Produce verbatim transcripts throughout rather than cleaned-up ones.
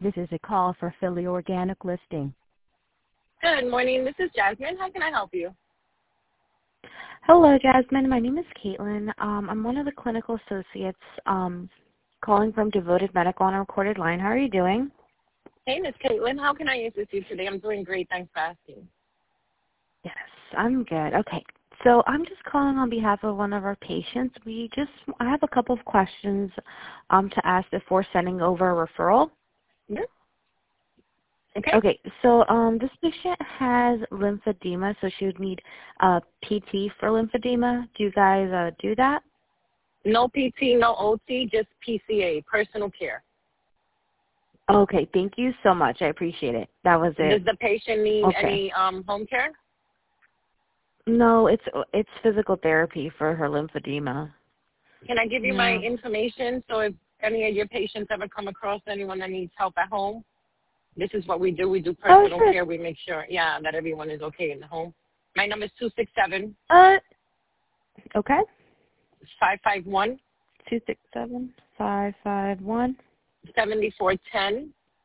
This is a call for Philly Organic Listing. Good morning. This is Jasmine. How can I help you? Hello, Jasmine. My name is Caitlin. Um, I'm one of the clinical associates um, calling from Devoted Medical on a recorded line. How are you doing? Hey, Miss Caitlin. How can I assist you today? I'm doing great. Thanks for asking. Yes, I'm good. Okay. So I'm just calling on behalf of one of our patients. We just, I have a couple of questions um, to ask before sending over a referral. Yeah. Okay. Okay, so um, this patient has lymphedema, so she would need uh, P T for lymphedema. Do you guys uh, do that? No P T, no O T, just P C A, personal care. Okay, thank you so much. I appreciate it. That was it. Does the patient need Okay. any um, home care? No, it's it's physical therapy for her lymphedema. Can I give you my Yeah. information so if any of your patients ever come across anyone that needs help at home, this is what we do. We do Oh, personal sure. care. We make sure, yeah, that everyone is okay in the home. My number is two six seven, Uh, okay. five five one, Two six seven five five one seven four one zero.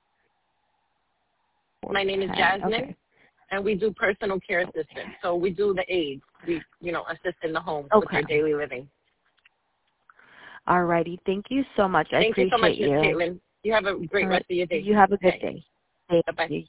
My name is Jasmine. Okay. And we do personal care assistance. So we do the aids. We, you know, assist in the home with Okay. your daily living. All righty. Thank you so much. I Thank you appreciate so much, Miss you. Caitlin. You have a great All rest right. of your day. You have a good Thanks. day. Thank Bye-bye. you.